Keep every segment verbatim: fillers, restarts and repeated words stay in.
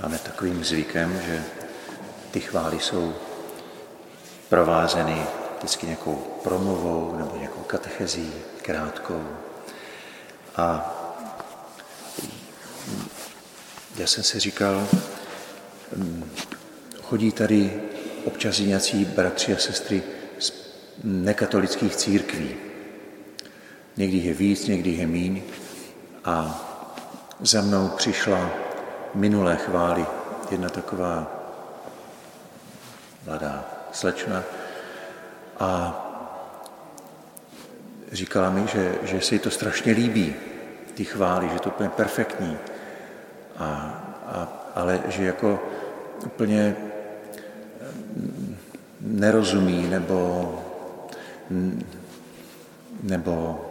Máme takovým zvykem, že ty chvály jsou provázeny vždycky nějakou promluvou nebo nějakou katechezí krátkou. A já jsem si říkal, chodí tady občas nějací bratři a sestry z nekatolických církví. Někdy je víc, někdy je míň. A za mnou přišla minulé chvály jedna taková mladá slečna a říkala mi, že, že se jí to strašně líbí, ty chvály, že to je úplně perfektní, a, a, ale že jako úplně nerozumí nebo, nebo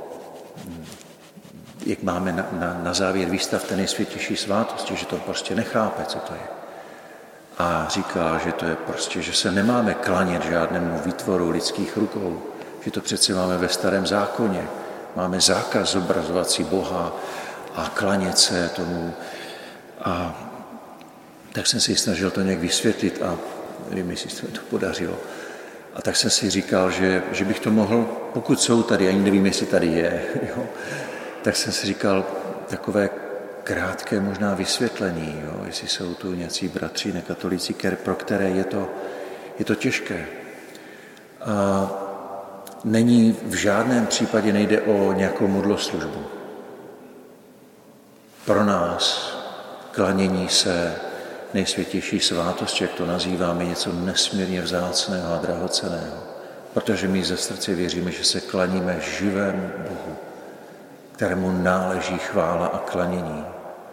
jak máme na, na, na závěr výstav té nejsvětější svátosti, že to prostě nechápe, co to je. A říká, že to je prostě, že se nemáme klanět žádnému výtvoru lidských rukou, že to přece máme ve Starém zákoně. Máme zákaz zobrazovat si Boha a klanět se tomu. A tak jsem si snažil to nějak vysvětlit a nevím, jestli se mi to podařilo. A tak jsem si říkal, že, že bych to mohl, pokud jsou tady, ani nevím, jestli tady je, jo, tak jsem si říkal takové krátké možná vysvětlení, jo, jestli jsou tu nějací bratři nekatolíci, pro které je to, je to těžké. A není v žádném případě nejde o nějakou modloslužbu. Pro nás klanění se nejsvětější svátosti, jak to nazýváme, něco nesmírně vzácného a drahocenného, protože my ze srdce věříme, že se klaníme živému Bohu, kterému náleží chvála a klanění.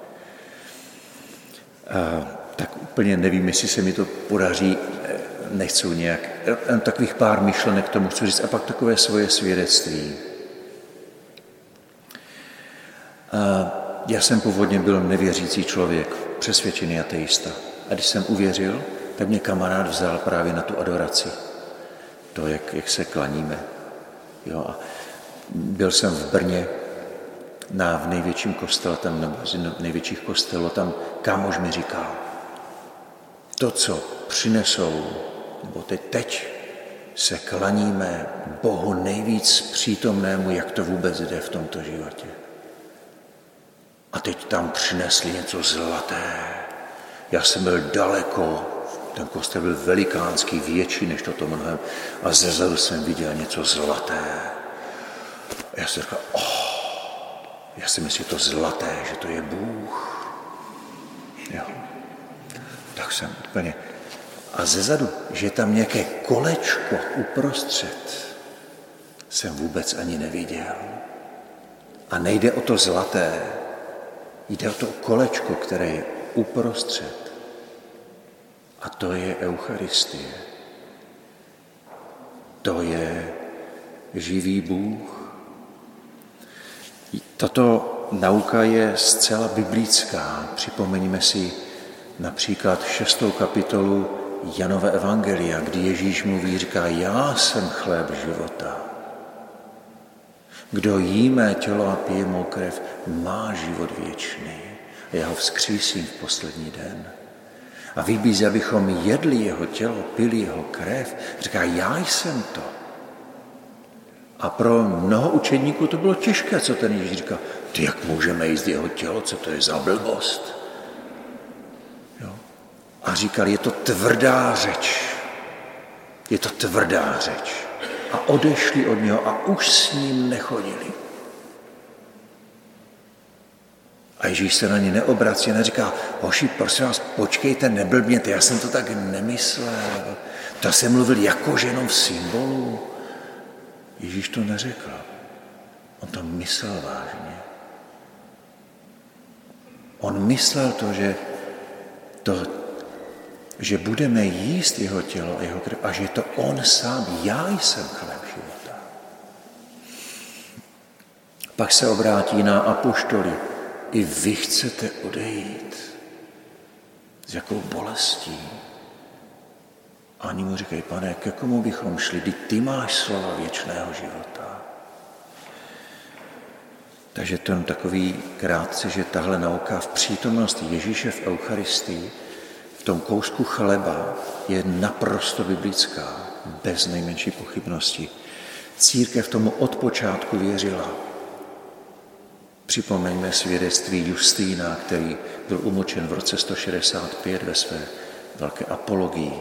A tak úplně nevím, jestli se mi to podaří, nechci nějak, takových pár myšlenek k tomu chci říct, a pak takové svoje svědectví. A já jsem původně byl nevěřící člověk, přesvědčený ateista. A když jsem uvěřil, tak mě kamarád vzal právě na tu adoraci. To, jak, jak se klaníme. Jo, a byl jsem v Brně na, v největším kostele, tam, nebo z největších kostelů, tam kámoš mi říkal, to, co přinesou, nebo teď, teď se klaníme Bohu nejvíc přítomnému, jak to vůbec jde v tomto životě. A teď tam přinesli něco zlaté. Já jsem byl daleko, ten kostel byl velikánský, větší než toto mnohem, a zezadu jsem viděl něco zlaté. A já jsem říkal, oh, já si myslím, že to zlaté, že to je Bůh. Jo. Tak jsem úplně. A zezadu, že tam nějaké kolečko uprostřed, jsem vůbec ani neviděl. A nejde o to zlaté, jde o to kolečko, které je uprostřed. A to je Eucharistie. To je živý Bůh. Tato nauka je zcela biblická. Připomeňme si například šestou kapitolu Janova evangelia, kdy Ježíš mluví, říká, já jsem chléb života. Kdo jí mé tělo a pije mou krev, má život věčný. A já ho vzkřísím v poslední den. A vybízí, abychom jedli jeho tělo, pili jeho krev. Říká, já jsem to. A pro mnoho učedníků to bylo těžké, co ten Ježíš říká. Ty, jak můžeme jíst jeho tělo, co to je za blbost? Jo. A říkal, je to tvrdá řeč. Je to tvrdá řeč. A odešli od něho a už s ním nechodili. A Ježíš se na ně neobrací a neříká, hoši, prosím vás, počkejte, neblbněte, já jsem to tak nemyslel. To jsem mluvil jakože jenom v symbolu. Ježíš to neřekl. On to myslel vážně. On myslel to, že, to, že budeme jíst jeho tělo a jeho krev a že je to on sám. Já jsem chléb života. Pak se obrátí na apoštoly. I vy chcete odejít. S jakou bolestí. A oni mu říkají, pane, ke komu bychom šli? Vždyť ty máš slova věčného života. Takže to je takový krátce, že tahle nauka v přítomnosti Ježíše v Eucharistii tom kousku chleba je naprosto biblická, bez nejmenší pochybnosti. Církev tomu od počátku věřila. Připomeňme svědectví Justína, který byl umočen v roce sto šedesát pět ve své velké apologii.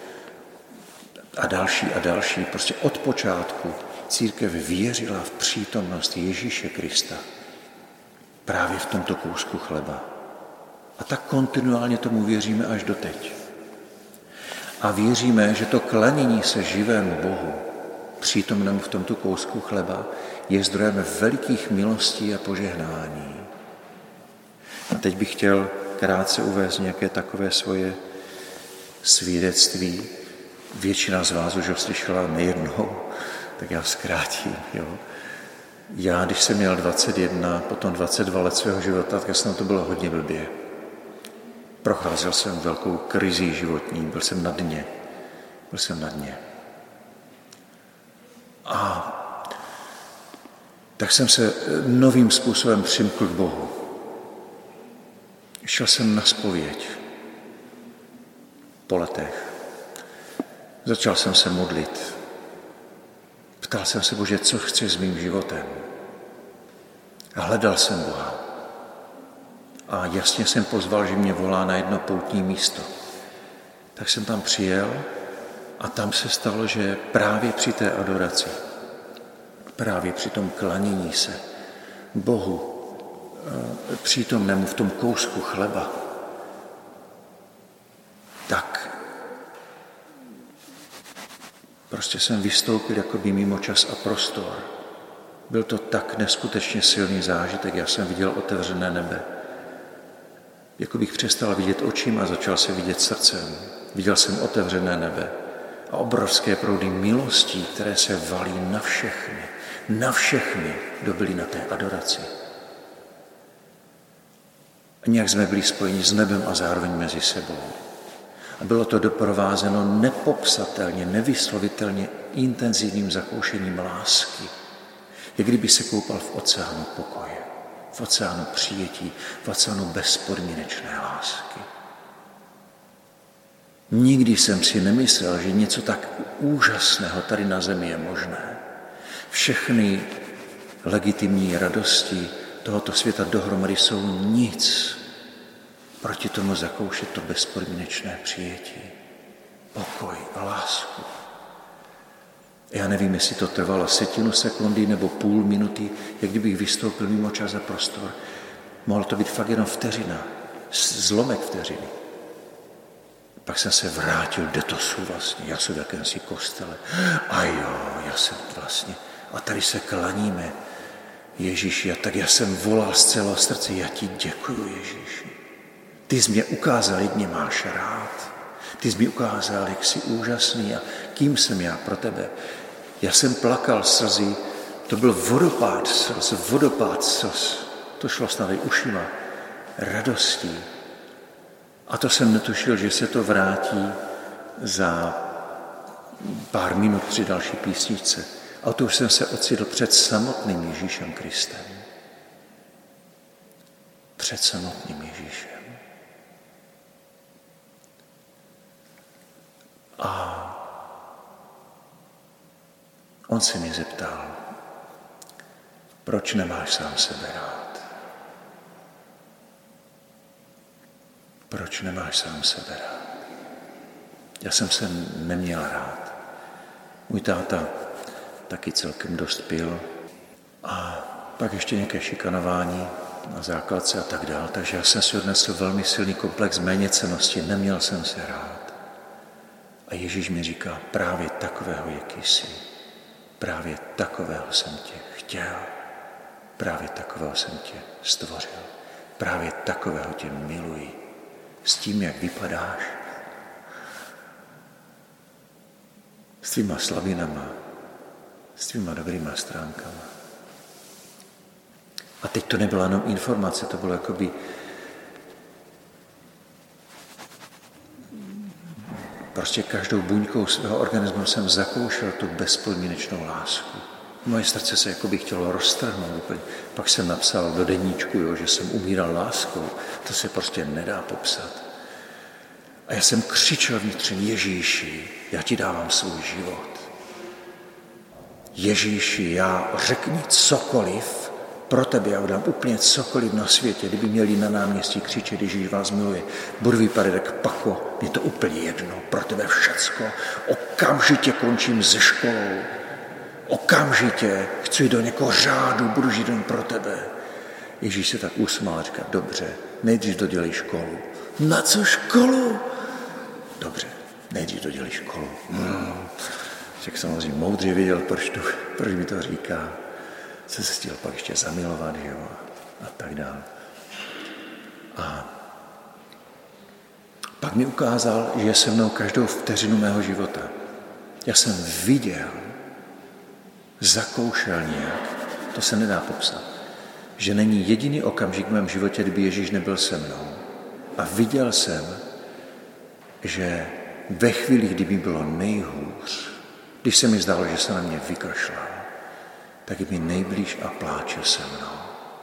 A další a další. Prostě od počátku církev věřila v přítomnost Ježíše Krista. Právě v tomto kousku chleba. A tak kontinuálně tomu věříme až doteď. A věříme, že to klanění se živému Bohu, přítomnému v tomto kousku chleba, je zdrojem velikých milostí a požehnání. A teď bych chtěl krátce uvést nějaké takové svoje svědectví. Většina z vás už ho slyšela nejednou, tak já zkrátím. Jo. Já, když jsem měl dvacet jedna, potom dvacet dva let svého života, tak jsem to bylo hodně blbě. Procházel jsem velkou krizí životní, byl jsem na dně. Byl jsem na dně. A tak jsem se novým způsobem přimkl k Bohu. Šel jsem na zpověď po letech. Začal jsem se modlit. Ptal jsem se, Bože, co chceš s mým životem? A hledal jsem Boha. A jasně jsem pozval, že mě volá na jedno poutní místo. Tak jsem tam přijel a tam se stalo, že právě při té adoraci, právě při tom klanění se Bohu, přítomnému v tom kousku chleba, tak prostě jsem vystoupil jakoby mimo čas a prostor. Byl to tak neskutečně silný zážitek, já jsem viděl otevřené nebe. Jako bych přestal vidět očima a začal se vidět srdcem. Viděl jsem otevřené nebe a obrovské proudy milostí, které se valí na všechny, na všechny, kdo byli na té adoraci. A nějak jsme byli spojeni s nebem a zároveň mezi sebou. A bylo to doprovázeno nepopsatelně, nevyslovitelně intenzivním zakoušením lásky. Jak kdyby se koupal v oceánu pokoje, v oceánu přijetí, v oceánu bezpodmínečné lásky. Nikdy jsem si nemyslel, že něco tak úžasného tady na zemi je možné. Všechny legitimní radosti tohoto světa dohromady jsou nic proti tomu zakoušet to bezpodmínečné přijetí, pokoj a lásku. Já nevím, jestli to trvalo setinu sekundy nebo půl minuty, jak kdybych vystoupil mimo čas a prostor. Mohlo to být fakt jenom vteřina, zlomek vteřiny. Pak jsem se vrátil, kde to jsou vlastně, já jsem v jakémsi kostele. A jo, já jsem vlastně. A tady se klaníme Ježíši. A tak já jsem volal z celého srdce, já ti děkuju, Ježíši. Ty jsi mě ukázal, jak mě máš rád. Ty jsi mi ukázal, jak jsi úžasný a kým jsem já pro tebe. Já jsem plakal slzy, to byl vodopád slz, vodopád slz. To šlo snad i ušima, radostí. A to jsem netušil, že se to vrátí za pár minut při další písničce. A to už jsem se ocitl před samotným Ježíšem Kristem. Před samotným Ježíšem. A on se mě zeptal, proč nemáš sám sebe rád? Proč nemáš sám sebe rád? Já jsem se neměl rád. Můj táta taky celkem dost pil a pak ještě nějaké šikanování na základce a tak dál. Takže já jsem si odnesl velmi silný komplex méněcennosti, neměl jsem se rád. A Ježíš mi říká, právě takového, jaký jsi, právě takového jsem tě chtěl, právě takového jsem tě stvořil, právě takového tě miluji, s tím, jak vypadáš, s tvýma slabinama, s tvýma dobrýma stránkama. A teď to nebyla jenom informace, to bylo jakoby prostě každou buňkou svého organismu jsem zakoušel tu bezpodmínečnou lásku. Moje srdce se jakoby chtělo roztrhnout. Pak jsem napsal do deníčku, jo, že jsem umíral láskou. To se prostě nedá popsat. A A já jsem křičel vnitřně, Ježíši, já ti dávám svůj život. Ježíši, já řekni cokoliv pro tebe, já udám úplně cokoliv na světě. Kdyby měli na náměstí křičet, Ježíš vás miluje, budu vypadat jak pako, mě to úplně jedno, pro tebe všecko. Okamžitě končím se školou, okamžitě chci do někoho řádu, budu žít jen pro tebe. Ježíš se tak usmál a říká, dobře, nejdřív dodělej školu. Na co školu? Dobře, nejdřív dodělej školu. Hmm. Však samozřejmě moudře věděl, proč, to, proč mi to říká. Se se chtěl pak ještě zamilovat, jo, a tak dále. A pak mi ukázal, že je se mnou každou vteřinu mého života. Já jsem viděl, zakoušel nějak, to se nedá popsat, že není jediný okamžik v mém životě, kdyby Ježíš nebyl se mnou. A viděl jsem, že ve chvíli, kdyby bylo nejhůř, když se mi zdálo, že se na mě vykašlal, tak je mi nejblíž a pláče se mnou.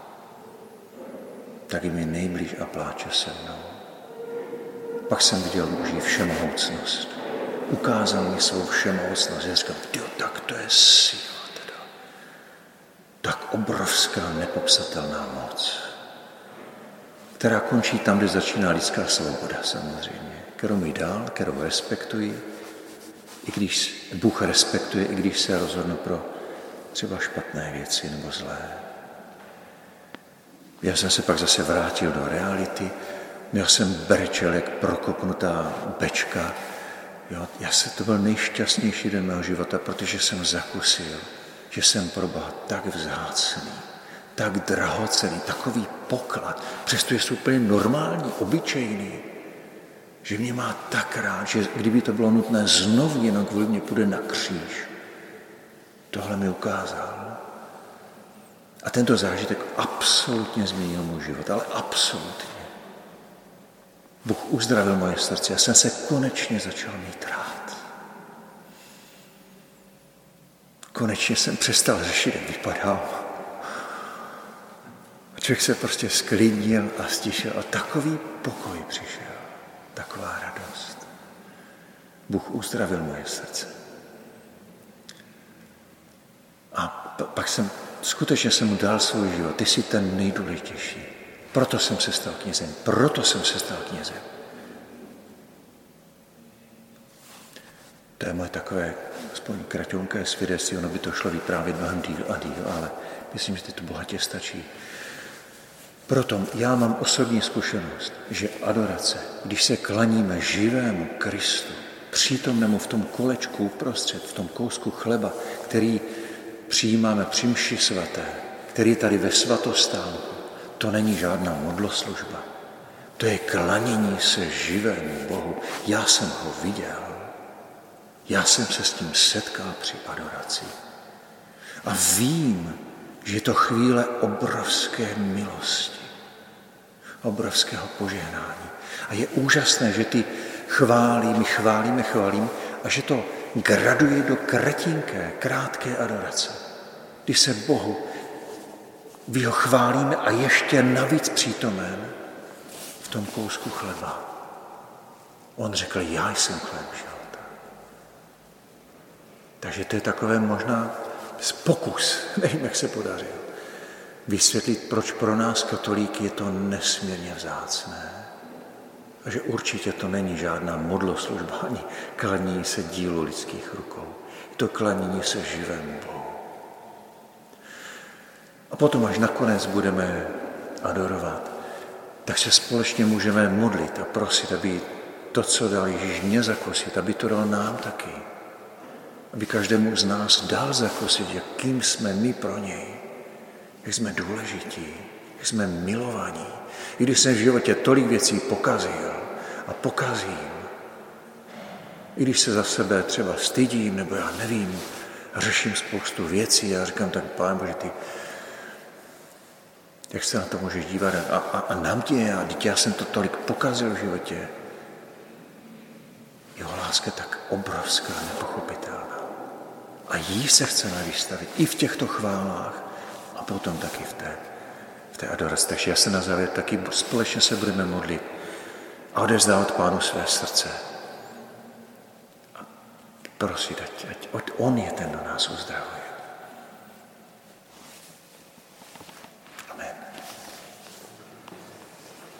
Tak je mi nejblíž a pláče se mnou. Pak jsem viděl Boží všemohoucnost. Ukázal mi svou všemohoucnost. Já říkám, tyjo, tak to je síla teda. Tak obrovská, nepopsatelná moc, která končí tam, kde začíná lidská svoboda samozřejmě, kterou mi dal, kterou respektuji, i když Bůh respektuje, i když se rozhodnu pro třeba špatné věci nebo zlé. Já jsem se pak zase vrátil do reality, já jsem brečel jak prokopnutá bečka. Jo, já se, to byl nejšťastnější den mého života, protože jsem zakusil, že jsem pro Boha tak vzácný, tak drahocenný, takový poklad, přestože jsou úplně normální, obyčejný, že mě má tak rád, že kdyby to bylo nutné znovu, jenom kvůli mě půjde na kříž. Tohle mi ukázal. A tento zážitek absolutně změnil můj život, ale absolutně. Bůh uzdravil moje srdce, já jsem se konečně začal mít rád. Konečně jsem přestal řešit, jak vypadal. A člověk se prostě sklidnil a stišil a takový pokoj přišel, taková radost. Bůh uzdravil moje srdce. A pak jsem, skutečně jsem mu dal svůj život. Ty jsi ten nejdůležitější. Proto jsem se stal knězem. Proto jsem se stal knězem. To je moje takové, aspoň kraťonké svědectví, ono by to šlo vyprávět mnohem díl a díl, ale myslím, že to bohatě stačí. Proto já mám osobní zkušenost, že adorace, když se klaníme živému Kristu, přítomnému v tom kolečku uprostřed, v tom kousku chleba, který přijímáme při mši svaté, který je tady ve svatostánku, to není žádná modloslužba. To je klanění se živému Bohu. Já jsem ho viděl. Já jsem se s tím setkal při adoraci. A vím, že je to chvíle obrovské milosti, obrovského požehnání. A je úžasné, že ty chválí, my chválíme, chválíme, a že to graduje do kratinké, krátké adorace. Když se Bohu, vy ho chválíme a ještě navíc přítomen v tom kousku chleba. On řekl, já jsem chléb života. Takže to je takové možná pokus, nevím, jak se podařil, vysvětlit, proč pro nás katolíky je to nesmírně vzácné. A že určitě to není žádná modloslužba, ani klanění se dílu lidských rukou. Je to klanění se živému Bohu. A potom, až nakonec budeme adorovat, tak se společně můžeme modlit a prosit, aby to, co dal Ježíš mě zakusit, aby to dal nám taky. Aby každému z nás dal zakusit, jakým jsme my pro něj. Jak jsme důležití, jak jsme milovaní. I když jsem v životě tolik věcí pokazil a pokazím, i když se za sebe třeba stydím, nebo já nevím, řeším spoustu věcí a říkám tak, Pane Bože, ty, jak se na to můžeš dívat a, a, a nám tě, a dítě, já jsem to tolik pokazil v životě. Jeho láska tak obrovská, nepochopitelná. A jí se chceme vystavit i v těchto chválách a potom taky v té, v té adoraci. Takže já se na závěr taky společně se budeme modlit. a odevzdávat Pánu své srdce. A prosit, ať, ať, ať on je ten, kdo nás uzdravuje.